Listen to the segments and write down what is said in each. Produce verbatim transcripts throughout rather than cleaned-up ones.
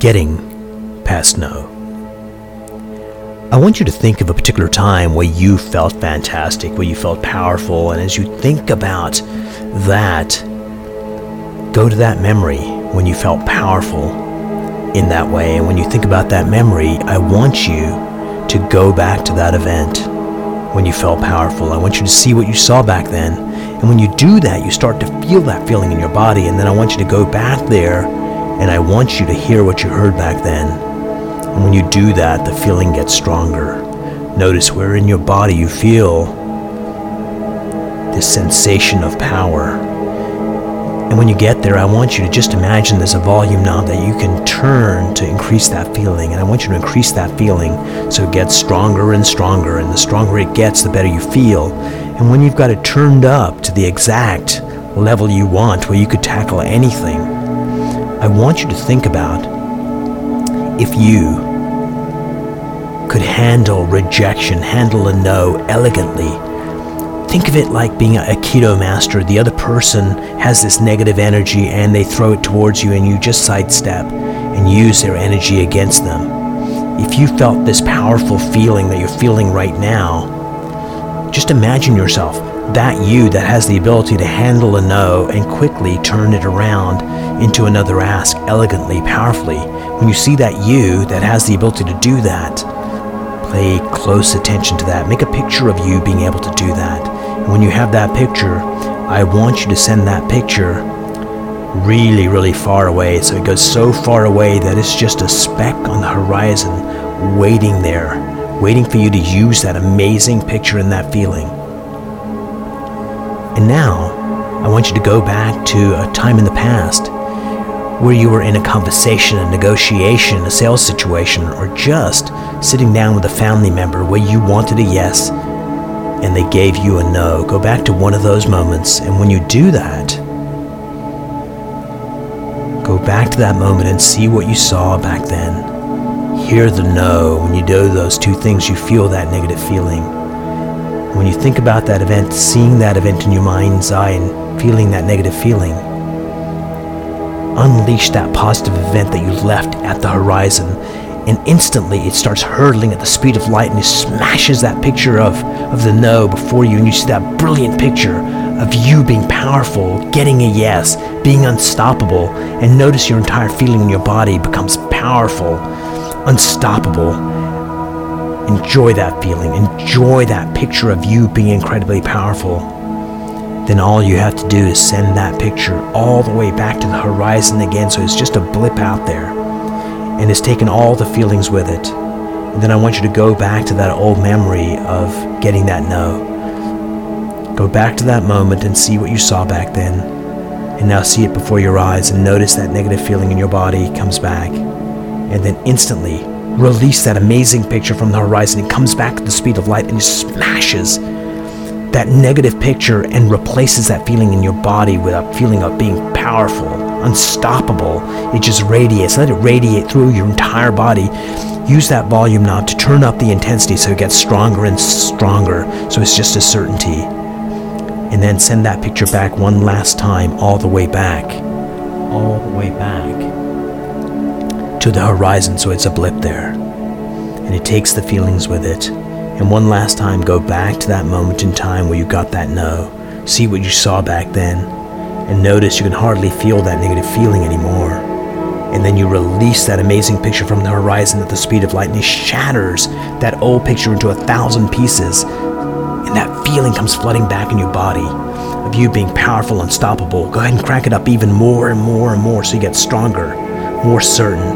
getting past no. I want you to think of a particular time where you felt fantastic, where you felt powerful, and as you think about that, go to that memory when you felt powerful in that way. And when you think about that memory, I want you to go back to that event when you felt powerful. I want you to see what you saw back then. And when you do that, you start to feel that feeling in your body. And then I want you to go back there, and I want you to hear what you heard back then. And when you do that, the feeling gets stronger. Notice where in your body you feel this sensation of power. And when you get there, I want you to just imagine there's a volume knob that you can turn to increase that feeling. And I want you to increase that feeling so it gets stronger and stronger. And the stronger it gets, the better you feel. And when you've got it turned up to the exact level you want, where you could tackle anything, I want you to think about if you could handle rejection, handle a no elegantly. Think of it like being a Aikido master. The other person has this negative energy and they throw it towards you, and you just sidestep and use their energy against them. If you felt this powerful feeling that you're feeling right now, just imagine yourself, that you that has the ability to handle a no and quickly turn it around into another ask elegantly, powerfully. When you see that you that has the ability to do that, pay close attention to that. Make a picture of you being able to do that. And when you have that picture, I want you to send that picture really, really far away. So it goes so far away that it's just a speck on the horizon waiting there, waiting for you to use that amazing picture and that feeling. And now, I want you to go back to a time in the past where you were in a conversation, a negotiation, a sales situation, or just sitting down with a family member where you wanted a yes and they gave you a no. Go back to one of those moments, and when you do that, go back to that moment and see what you saw back then. Hear the no. When you do those two things, you feel that negative feeling. When you think about that event, seeing that event in your mind's eye and feeling that negative feeling, unleash that positive event that you left at the horizon, and instantly it starts hurtling at the speed of light and it smashes that picture of, of the no before you, and you see that brilliant picture of you being powerful, getting a yes, being unstoppable, and notice your entire feeling in your body becomes powerful, unstoppable. Enjoy that feeling. Enjoy that picture of you being incredibly powerful. Then all you have to do is send that picture all the way back to the horizon again, so it's just a blip out there. And it's taken all the feelings with it. And then I want you to go back to that old memory of getting that no. Go back to that moment and see what you saw back then. And now see it before your eyes and notice that negative feeling in your body comes back. And then instantly release that amazing picture from the horizon. It comes back at the speed of light and it smashes that negative picture and replaces that feeling in your body with a feeling of being powerful, unstoppable. It just radiates. Let it radiate through your entire body. Use that volume knob to turn up the intensity so it gets stronger and stronger, so it's just a certainty. And then send that picture back one last time, all the way back, all the way back to the horizon, so it's a blip there. And it takes the feelings with it. And one last time, go back to that moment in time where you got that no. See what you saw back then. And notice you can hardly feel that negative feeling anymore. And then you release that amazing picture from the horizon at the speed of light, and it shatters that old picture into a thousand pieces. And that feeling comes flooding back in your body of you being powerful, unstoppable. Go ahead and crank it up even more and more and more so you get stronger, more certain.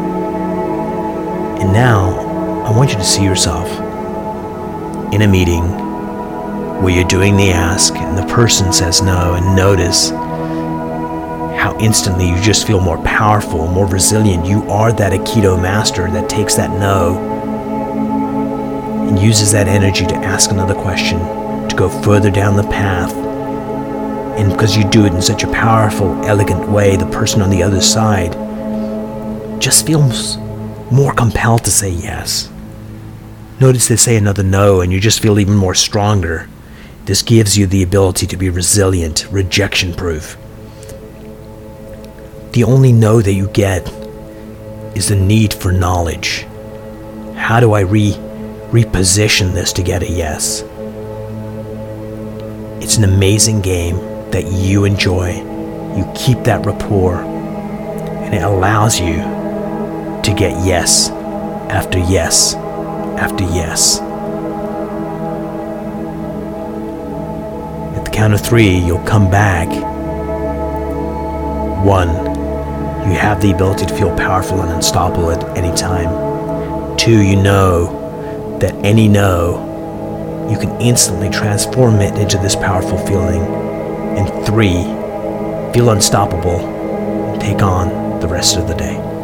And now, I want you to see yourself in a meeting where you're doing the ask and the person says no, and notice how instantly you just feel more powerful, more resilient. You are that Aikido master that takes that no and uses that energy to ask another question, to go further down the path. And because you do it in such a powerful, elegant way, the person on the other side just feels more compelled to say yes. Notice they say another no, and you just feel even more stronger. This gives you the ability to be resilient, rejection-proof. The only no that you get is the need for knowledge. How do I re reposition this to get a yes? It's an amazing game that you enjoy. You keep that rapport, and it allows you to get yes after yes after yes. At the count of three, you'll come back. One, you have the ability to feel powerful and unstoppable at any time. Two, you know that any no, you can instantly transform it into this powerful feeling. And three, feel unstoppable and take on the rest of the day.